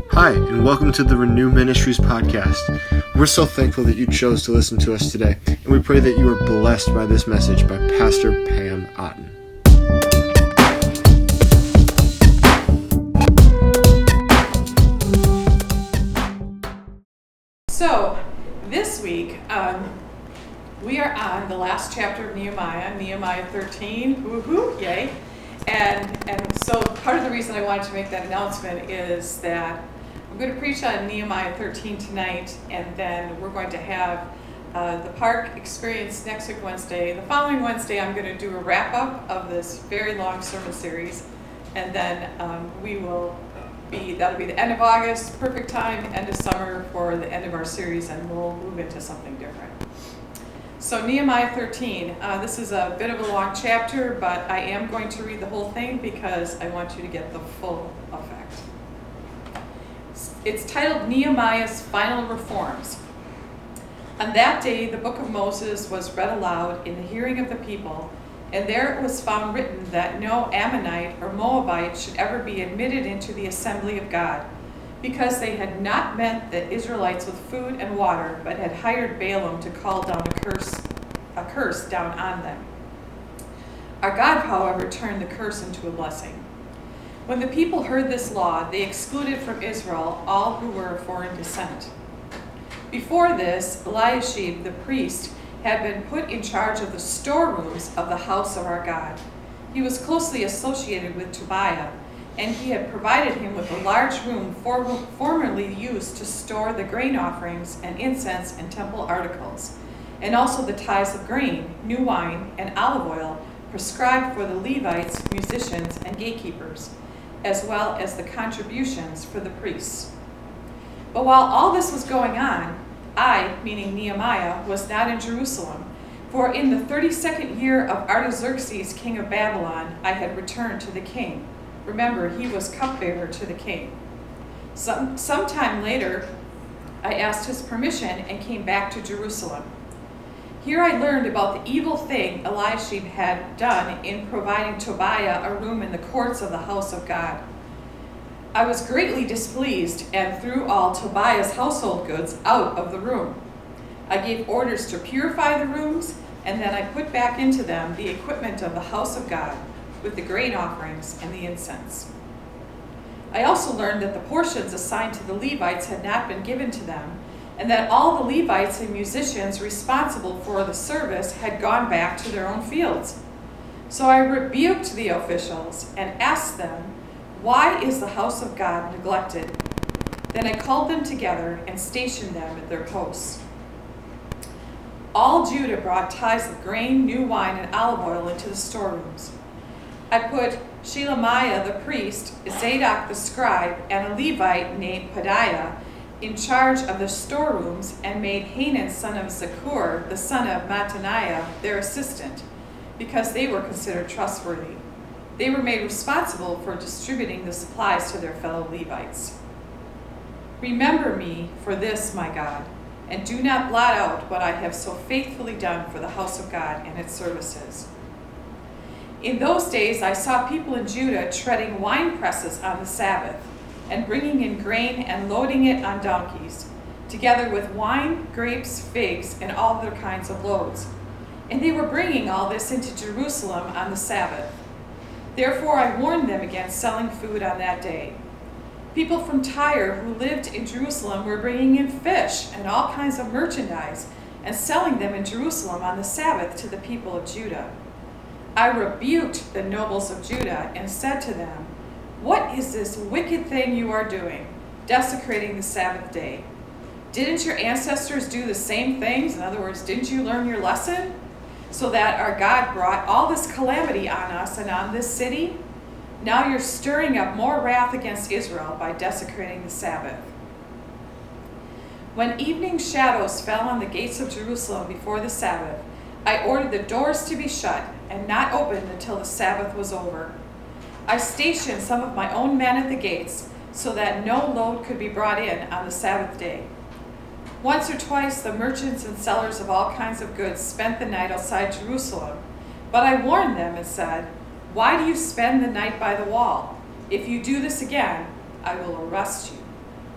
Hi, and welcome to the Renew Ministries podcast. We're so thankful that you chose to listen to us today, and we pray that you are blessed by this message by Pastor Pam Otten. So, this week, we are on the last chapter of Nehemiah 13, woohoo, yay. And so part of the reason I wanted to make that announcement is that I'm going to preach on Nehemiah 13 tonight, and then we're going to have the park experience next week Wednesday. The following Wednesday I'm going to do a wrap-up of this very long sermon series, and then that'll be the end of August, perfect time, end of summer for the end of our series, and we'll move into something different. So Nehemiah 13, this is a bit of a long chapter, but I am going to read the whole thing because I want you to get the full effect. It's titled Nehemiah's Final Reforms. On that day, the book of Moses was read aloud in the hearing of the people, and there it was found written that no Ammonite or Moabite should ever be admitted into the assembly of God, because they had not met the Israelites with food and water, but had hired Balaam to call down a curse down on them. Our God, however, turned the curse into a blessing. When the people heard this law, they excluded from Israel all who were of foreign descent. Before this, Eliashib the priest had been put in charge of the storerooms of the house of our God. He was closely associated with Tobiah, and he had provided him with a large room formerly used to store the grain offerings and incense and temple articles, and also the tithes of grain, new wine, and olive oil prescribed for the Levites, musicians, and gatekeepers, as well as the contributions for the priests. But while all this was going on, I, meaning Nehemiah, was not in Jerusalem, for in the 32nd year of Artaxerxes, king of Babylon, I had returned to the king. Remember, he was cupbearer to the king. Sometime later, I asked his permission and came back to Jerusalem. Here I learned about the evil thing Eliashib had done in providing Tobiah a room in the courts of the house of God. I was greatly displeased and threw all Tobiah's household goods out of the room. I gave orders to purify the rooms, and then I put back into them the equipment of the house of God, with the grain offerings and the incense. I also learned that the portions assigned to the Levites had not been given to them, and that all the Levites and musicians responsible for the service had gone back to their own fields. So I rebuked the officials and asked them, "Why is the house of God neglected?" Then I called them together and stationed them at their posts. All Judah brought tithes of grain, new wine, and olive oil into the storerooms. I put Shelemiah the priest, Zadok the scribe, and a Levite named Pedaiah in charge of the storerooms, and made Hanan son of Zakur, the son of Mattaniah, their assistant, because they were considered trustworthy. They were made responsible for distributing the supplies to their fellow Levites. Remember me for this, my God, and do not blot out what I have so faithfully done for the house of God and its services. In those days I saw people in Judah treading wine presses on the Sabbath, and bringing in grain and loading it on donkeys, together with wine, grapes, figs, and all other kinds of loads. And they were bringing all this into Jerusalem on the Sabbath. Therefore I warned them against selling food on that day. People from Tyre who lived in Jerusalem were bringing in fish and all kinds of merchandise, and selling them in Jerusalem on the Sabbath to the people of Judah. I rebuked the nobles of Judah and said to them, "What is this wicked thing you are doing, desecrating the Sabbath day? Didn't your ancestors do the same things? In other words, didn't you learn your lesson? So that our God brought all this calamity on us and on this city? Now you're stirring up more wrath against Israel by desecrating the Sabbath." When evening shadows fell on the gates of Jerusalem before the Sabbath, I ordered the doors to be shut and not opened until the Sabbath was over. I stationed some of my own men at the gates so that no load could be brought in on the Sabbath day. Once or twice the merchants and sellers of all kinds of goods spent the night outside Jerusalem, but I warned them and said, "Why do you spend the night by the wall? If you do this again, I will arrest you."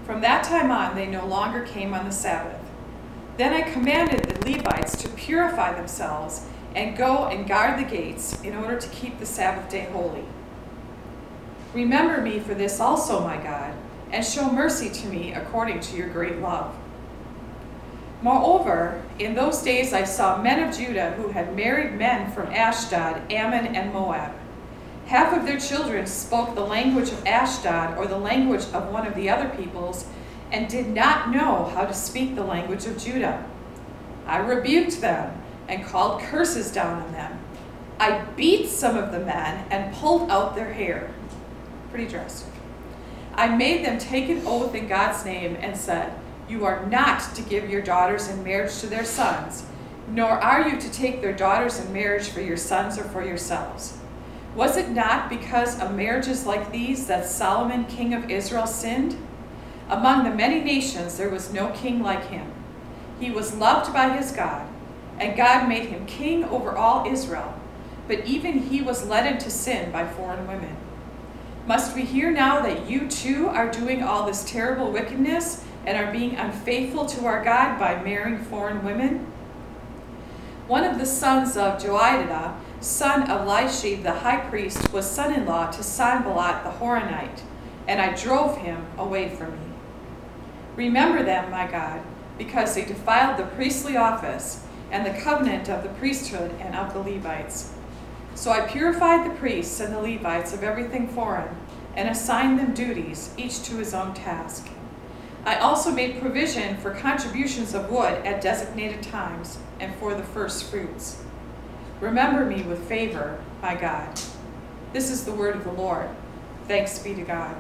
From that time on, they no longer came on the Sabbath. Then I commanded the Levites to purify themselves and go and guard the gates in order to keep the Sabbath day holy. Remember me for this also, my God, and show mercy to me according to your great love. Moreover, in those days I saw men of Judah who had married men from Ashdod, Ammon, and Moab. Half of their children spoke the language of Ashdod or the language of one of the other peoples, and did not know how to speak the language of Judah. I rebuked them and called curses down on them. I beat some of the men and pulled out their hair. Pretty drastic. I made them take an oath in God's name and said, you are not to give your daughters in marriage to their sons, nor are you to take their daughters in marriage for your sons or for yourselves. Was it not because of marriages like these that Solomon, king of Israel, sinned? Among the many nations there was no king like him. He was loved by his God, and God made him king over all Israel. But even he was led into sin by foreign women. Must we hear now that you too are doing all this terrible wickedness and are being unfaithful to our God by marrying foreign women? One of the sons of Joiada, son of Eliashib the high priest, was son-in-law to Sanballat the Horonite, and I drove him away from me. Remember them, my God, because they defiled the priestly office and the covenant of the priesthood and of the Levites. So I purified the priests and the Levites of everything foreign, and assigned them duties, each to his own task. I also made provision for contributions of wood at designated times, and for the first fruits. Remember me with favor, my God. This is the word of the Lord. Thanks be to God.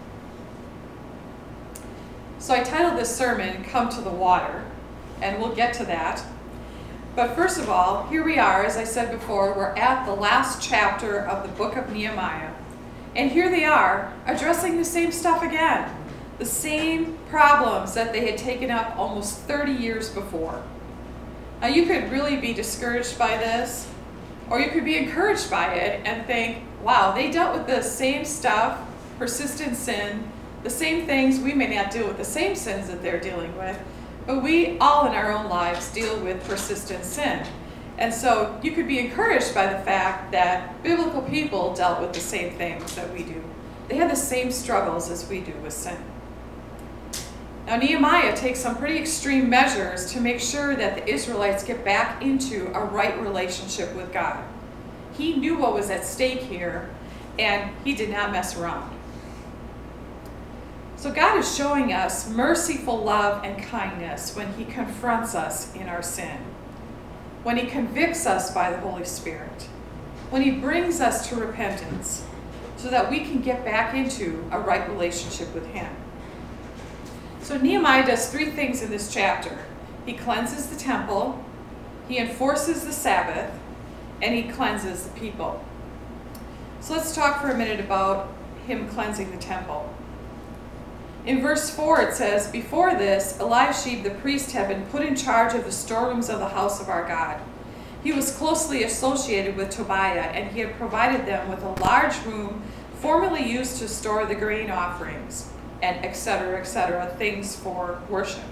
So I titled this sermon, Come to the Water, and we'll get to that. But first of all, here we are, as I said before, we're at the last chapter of the book of Nehemiah. And here they are, addressing the same stuff again, the same problems that they had taken up almost 30 years before. Now you could really be discouraged by this, or you could be encouraged by it and think, wow, they dealt with the same stuff, persistent sin, the same things. We may not deal with the same sins that they're dealing with, but we all in our own lives deal with persistent sin. And so you could be encouraged by the fact that biblical people dealt with the same things that we do. They had the same struggles as we do with sin. Now Nehemiah takes some pretty extreme measures to make sure that the Israelites get back into a right relationship with God. He knew what was at stake here, and he did not mess around. So God is showing us merciful love and kindness when he confronts us in our sin, when he convicts us by the Holy Spirit, when he brings us to repentance so that we can get back into a right relationship with him. So Nehemiah does three things in this chapter. He cleanses the temple, he enforces the Sabbath, and he cleanses the people. So let's talk for a minute about him cleansing the temple. In verse 4 it says, before this, Eliashib the priest had been put in charge of the storerooms of the house of our God. He was closely associated with Tobiah, and he had provided them with a large room formerly used to store the grain offerings, and etc., things for worship.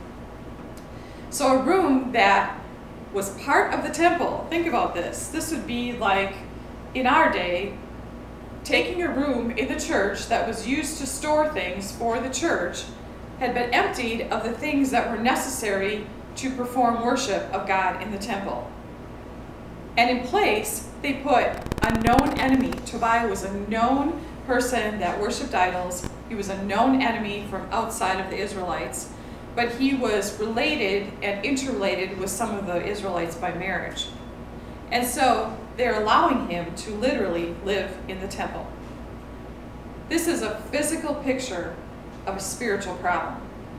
So a room that was part of the temple. Think about this. This would be like, in our day, taking a room in the church that was used to store things for the church had been emptied of the things that were necessary to perform worship of God in the temple. And in place, they put a known enemy. Tobiah was a known person that worshipped idols. He was a known enemy from outside of the Israelites, but he was related and interrelated with some of the Israelites by marriage. And so they're allowing him to literally live in the temple. This is a physical picture of a spiritual problem.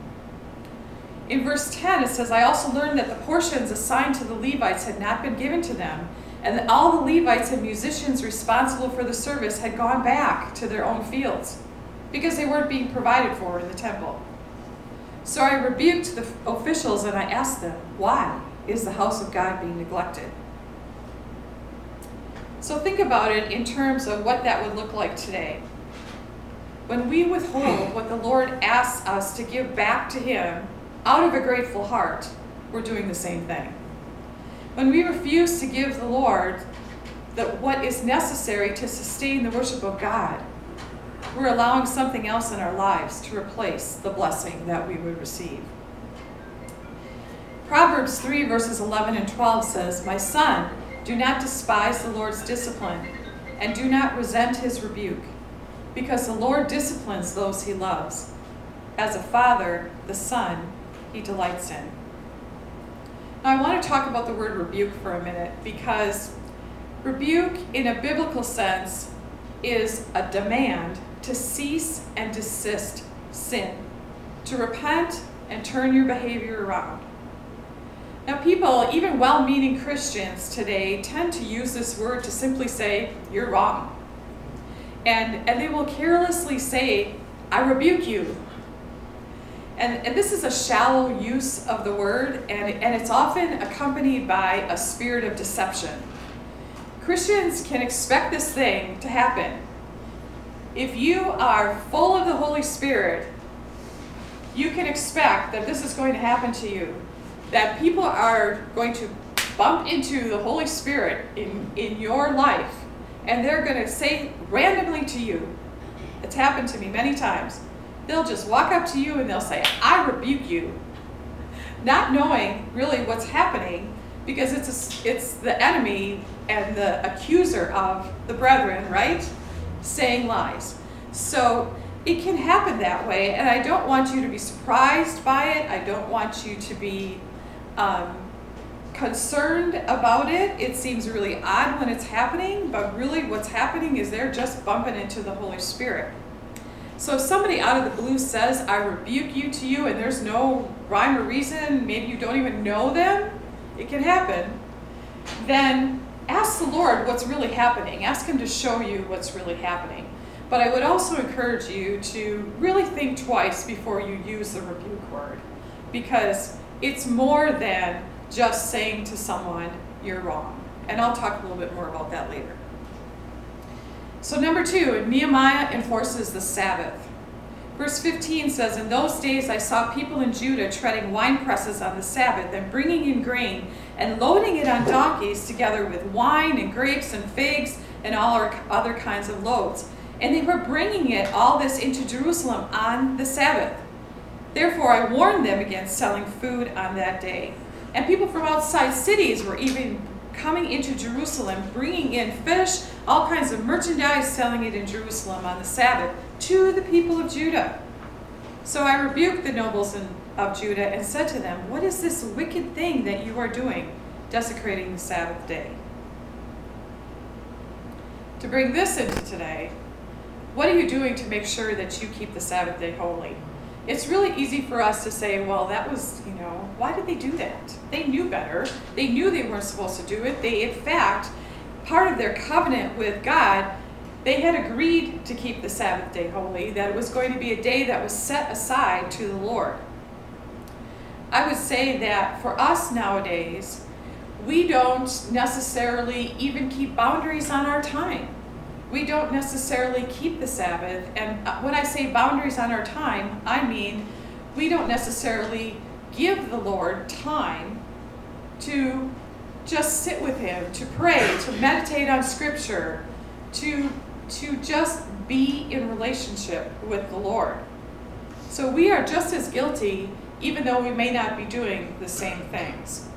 In verse 10 it says, I also learned that the portions assigned to the Levites had not been given to them, and that all the Levites and musicians responsible for the service had gone back to their own fields, because they weren't being provided for in the temple. So I rebuked the officials and I asked them, why is the house of God being neglected? So think about it in terms of what that would look like today. When we withhold what the Lord asks us to give back to Him out of a grateful heart, we're doing the same thing. When we refuse to give the Lord what is necessary to sustain the worship of God, we're allowing something else in our lives to replace the blessing that we would receive. Proverbs 3 verses 11 and 12 says, "My son, do not despise the Lord's discipline, and do not resent His rebuke, because the Lord disciplines those He loves. As a father, the son He delights in." Now I want to talk about the word rebuke for a minute, because rebuke in a biblical sense is a demand to cease and desist sin, to repent and turn your behavior around. Now people, even well-meaning Christians today, tend to use this word to simply say, "You're wrong." And they will carelessly say, "I rebuke you." And this is a shallow use of the word, and it's often accompanied by a spirit of deception. Christians can expect this thing to happen. If you are full of the Holy Spirit, you can expect that this is going to happen to you, that people are going to bump into the Holy Spirit in your life, and they're going to say randomly to you, it's happened to me many times, they'll just walk up to you and they'll say, "I rebuke you," not knowing really what's happening, because it's the enemy and the accuser of the brethren, right? Saying lies. So it can happen that way, and I don't want you to be surprised by it. I don't want you to be concerned about it. It seems really odd when it's happening, but really what's happening is they're just bumping into the Holy Spirit. So if somebody out of the blue says, "I rebuke you" to you, and there's no rhyme or reason, maybe you don't even know them, it can happen, then ask the Lord what's really happening. Ask Him to show you what's really happening. But I would also encourage you to really think twice before you use the rebuke word, because it's more than just saying to someone, "You're wrong." And I'll talk a little bit more about that later. So number 2, Nehemiah enforces the Sabbath. Verse 15 says, "In those days I saw people in Judah treading wine presses on the Sabbath and bringing in grain and loading it on donkeys together with wine and grapes and figs and all other kinds of loads. And they were bringing it, all this, into Jerusalem on the Sabbath. Therefore I warned them against selling food on that day. And people from outside cities were even coming into Jerusalem, bringing in fish, all kinds of merchandise, selling it in Jerusalem on the Sabbath to the people of Judah. So I rebuked the nobles of Judah and said to them, 'What is this wicked thing that you are doing, desecrating the Sabbath day?'" To bring this into today, what are you doing to make sure that you keep the Sabbath day holy? It's really easy for us to say, well, that was, why did they do that? They knew better. They knew they weren't supposed to do it. They, in fact, part of their covenant with God, they had agreed to keep the Sabbath day holy, that it was going to be a day that was set aside to the Lord. I would say that for us nowadays, we don't necessarily even keep boundaries on our time. We don't necessarily keep the Sabbath. And when I say boundaries on our time, I mean we don't necessarily give the Lord time to just sit with Him, to pray, to meditate on Scripture, to just be in relationship with the Lord. So we are just as guilty, even though we may not be doing the same things.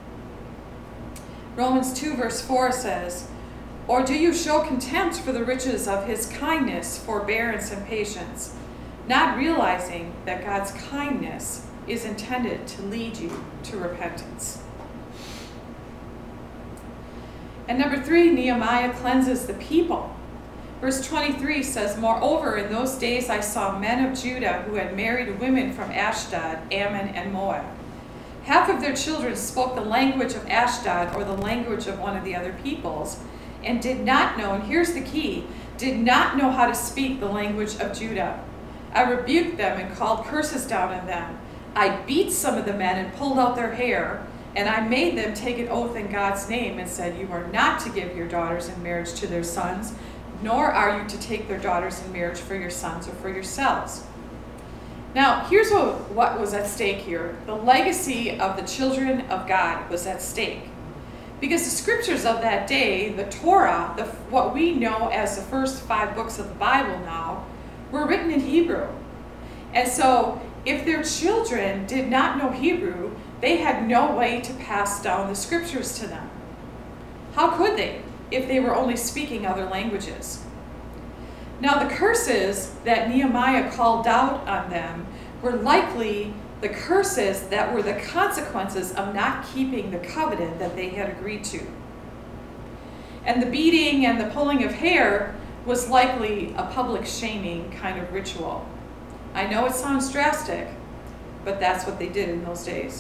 Romans 2 verse 4 says, "Or do you show contempt for the riches of His kindness, forbearance, and patience, not realizing that God's kindness is intended to lead you to repentance?" And number 3, Nehemiah cleanses the people. Verse 23 says, "Moreover, in those days I saw men of Judah who had married women from Ashdod, Ammon, and Moab. Half of their children spoke the language of Ashdod or the language of one of the other peoples, and did not know," and here's the key, "did not know how to speak the language of Judah. I rebuked them and called curses down on them. I beat some of the men and pulled out their hair, and I made them take an oath in God's name and said, 'You are not to give your daughters in marriage to their sons, nor are you to take their daughters in marriage for your sons or for yourselves. Now, here's what was at stake here. The legacy of the children of God was at stake. Because the scriptures of that day, the Torah, what we know as the first 5 books of the Bible now, were written in Hebrew. And so, if their children did not know Hebrew, they had no way to pass down the scriptures to them. How could they, if they were only speaking other languages? Now, the curses that Nehemiah called out on them were likely the curses that were the consequences of not keeping the covenant that they had agreed to. And the beating and the pulling of hair was likely a public shaming kind of ritual. I know it sounds drastic, but that's what they did in those days.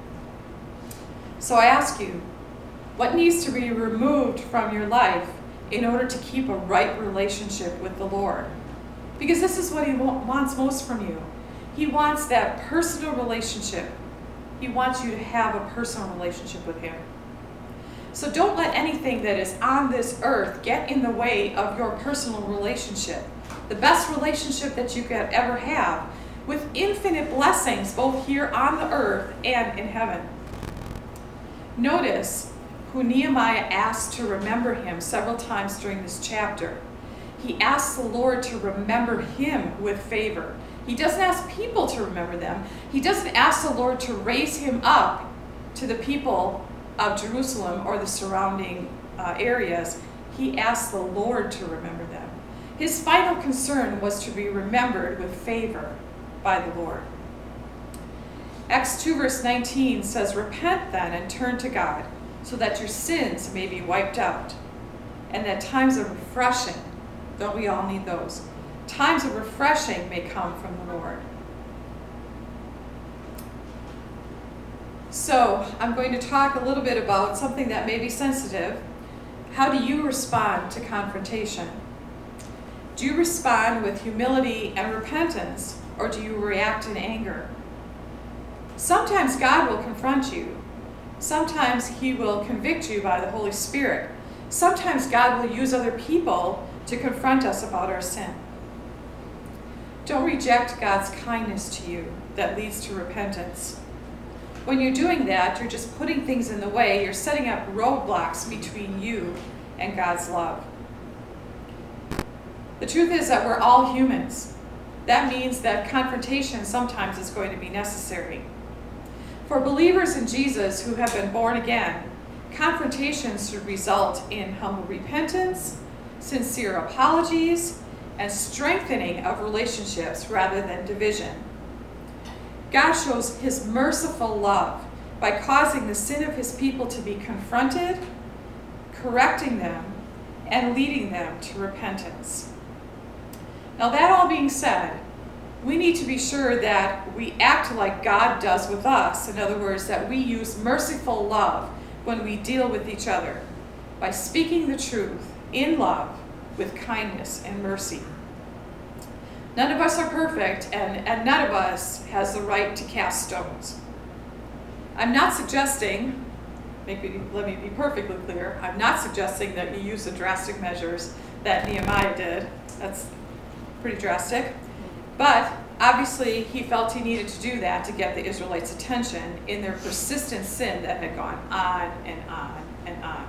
So I ask you, what needs to be removed from your life in order to keep a right relationship with the Lord? Because this is what He wants most from you. He wants that personal relationship. He wants you to have a personal relationship with Him. So don't let anything that is on this earth get in the way of your personal relationship. The best relationship that you could ever have, with infinite blessings both here on the earth and in heaven. Notice who Nehemiah asked to remember him several times during this chapter. He asks the Lord to remember him with favor. He doesn't ask people to remember them. He doesn't ask the Lord to raise him up to the people of Jerusalem or the surrounding areas. He asks the Lord to remember them. His final concern was to be remembered with favor by the Lord. Acts 2 verse 19 says, "Repent then and turn to God, so that your sins may be wiped out, and that times of refreshing," don't we all need those? "Times of refreshing may come from the Lord." So, I'm going to talk a little bit about something that may be sensitive. How do you respond to confrontation? Do you respond with humility and repentance, or do you react in anger? Sometimes God will confront you. Sometimes He will convict you by the Holy Spirit. Sometimes God will use other people to confront us about our sin. Don't reject God's kindness to you that leads to repentance. When you're doing that, you're just putting things in the way. You're setting up roadblocks between you and God's love. The truth is that we're all humans. That means that confrontation sometimes is going to be necessary. For believers in Jesus who have been born again, confrontation should result in humble repentance, sincere apologies, and strengthening of relationships rather than division. God shows His merciful love by causing the sin of His people to be confronted, correcting them, and leading them to repentance. Now, that all being said, we need to be sure that we act like God does with us. In other words, that we use merciful love when we deal with each other by speaking the truth in love with kindness and mercy. None of us are perfect, and none of us has the right to cast stones. I'm not suggesting, let me be perfectly clear, I'm not suggesting that you use the drastic measures that Nehemiah did. That's pretty drastic. But obviously he felt he needed to do that to get the Israelites' attention in their persistent sin that had gone on and on and on.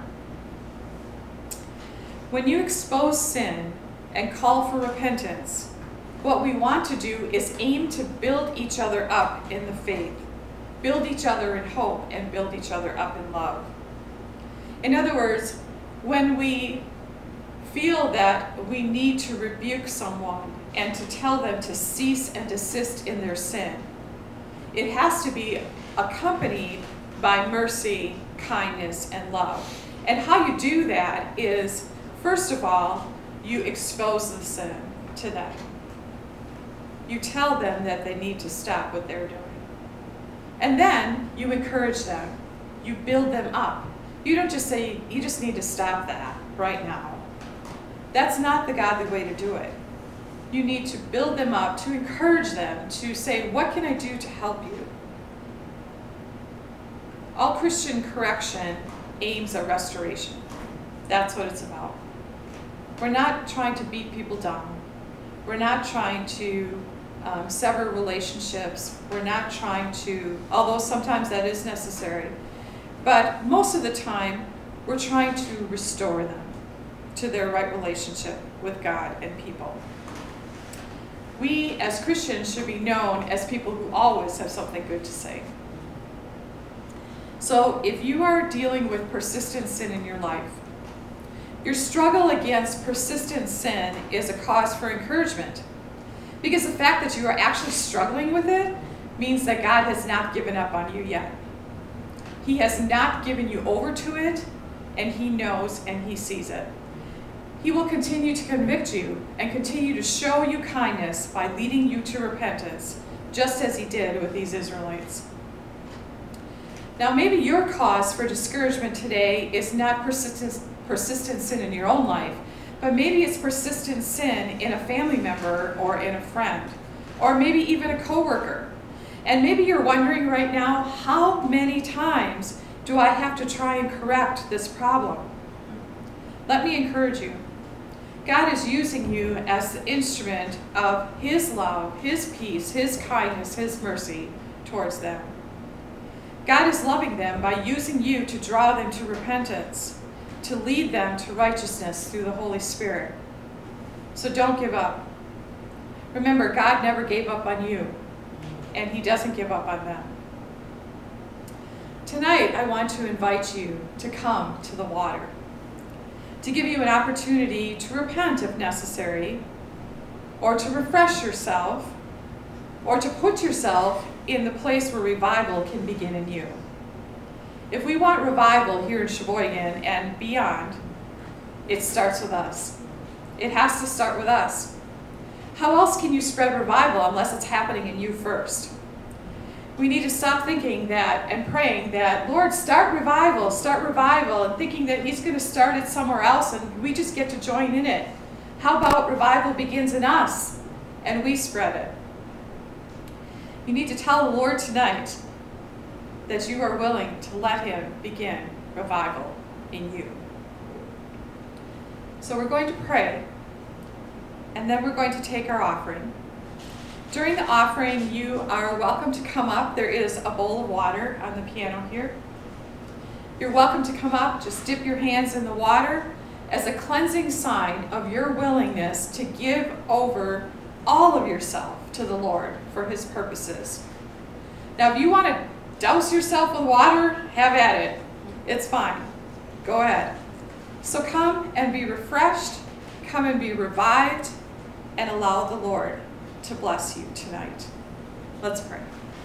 When you expose sin and call for repentance, what we want to do is aim to build each other up in the faith, build each other in hope, and build each other up in love. In other words, when we feel that we need to rebuke someone and to tell them to cease and desist in their sin, it has to be accompanied by mercy, kindness, and love. And how you do that is, first of all, you expose the sin to them. You tell them that they need to stop what they're doing. And then you encourage them. You build them up. You don't just say, you just need to stop that right now. That's not the godly way to do it. You need to build them up, to encourage them, to say, what can I do to help you? All Christian correction aims at restoration. That's what it's about. We're not trying to beat people down. We're not trying to sever relationships. We're not trying to, although sometimes that is necessary, but most of the time we're trying to restore them to their right relationship with God and people. We as Christians should be known as people who always have something good to say. So if you are dealing with persistent sin in your life, your struggle against persistent sin is a cause for encouragement, because the fact that you are actually struggling with it means that God has not given up on you yet. He has not given you over to it, and He knows and He sees it. He will continue to convict you and continue to show you kindness by leading you to repentance, just as He did with these Israelites. Now, maybe your cause for discouragement today is not persistent sin in your own life, but maybe it's persistent sin in a family member or in a friend, or maybe even a coworker. And maybe you're wondering right now, how many times do I have to try and correct this problem? Let me encourage you. God is using you as the instrument of His love, His peace, His kindness, His mercy towards them. God is loving them by using you to draw them to repentance, to lead them to righteousness through the Holy Spirit. So don't give up. Remember, God never gave up on you, and He doesn't give up on them. Tonight, I want to invite you to come to the water, to give you an opportunity to repent if necessary, or to refresh yourself, or to put yourself in the place where revival can begin in you. If we want revival here in Sheboygan and beyond, it starts with us. It has to start with us. How else can you spread revival unless it's happening in you first? We need to stop thinking that and praying that, Lord, start revival, and thinking that He's going to start it somewhere else and we just get to join in it. How about revival begins in us and we spread it? You need to tell the Lord tonight that you are willing to let Him begin revival in you. So we're going to pray, and then we're going to take our offering. During the offering, you are welcome to come up. There is a bowl of water on the piano here. You're welcome to come up, just dip your hands in the water as a cleansing sign of your willingness to give over all of yourself to the Lord for His purposes. Now, if you want to douse yourself with water, have at it. It's fine. Go ahead. So come and be refreshed, come and be revived, and allow the Lord to bless you tonight. Let's pray.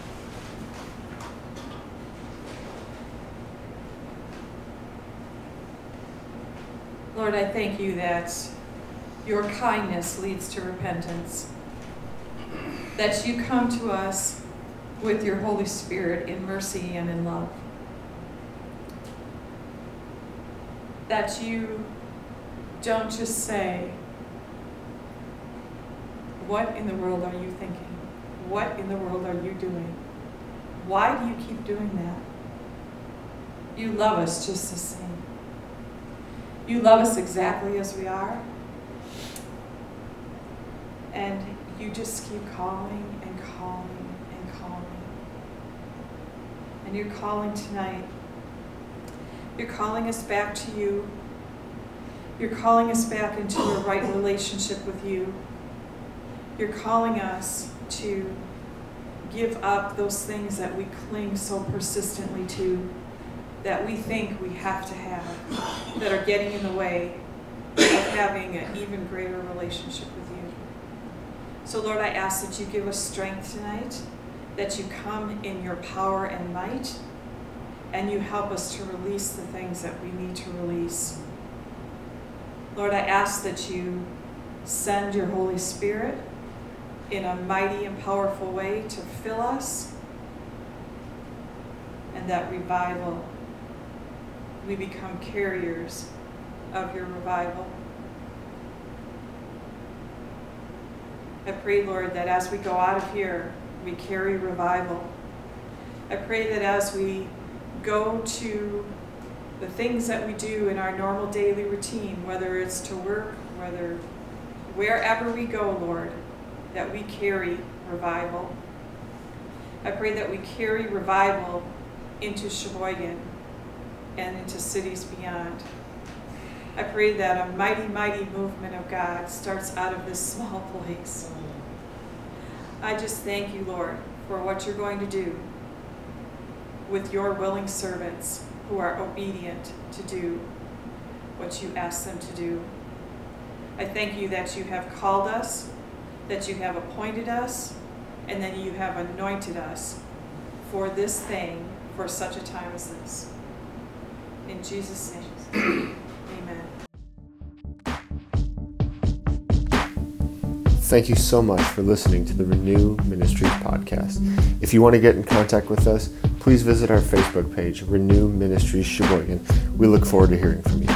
Lord, I thank you that your kindness leads to repentance, that you come to us with your Holy Spirit in mercy and in love, that you don't just say, what in the world are you thinking? What in the world are you doing? Why do you keep doing that? You love us just the same. You love us exactly as we are. And you just keep calling and calling and calling. And you're calling tonight. You're calling us back to you. You're calling us back into a right relationship with you. You're calling us to give up those things that we cling so persistently to, that we think we have to have, that are getting in the way of having an even greater relationship with you. So Lord, I ask that you give us strength tonight, that you come in your power and might, and you help us to release the things that we need to release. Lord, I ask that you send your Holy Spirit in a mighty and powerful way to fill us, and that revival, we become carriers of your revival. I pray, Lord, that as we go out of here, we carry revival. I pray that as we go to the things that we do in our normal daily routine, whether it's to work, wherever we go, Lord, that we carry revival. I pray that we carry revival into Sheboygan and into cities beyond. I pray that a mighty, mighty movement of God starts out of this small place. I just thank you, Lord, for what you're going to do with your willing servants who are obedient to do what you ask them to do. I thank you that you have called us, that you have appointed us, and that you have anointed us for this thing, for such a time as this. In Jesus' name, amen. Thank you so much for listening to the Renew Ministries podcast. If you want to get in contact with us, please visit our Facebook page, Renew Ministries Sheboygan. We look forward to hearing from you.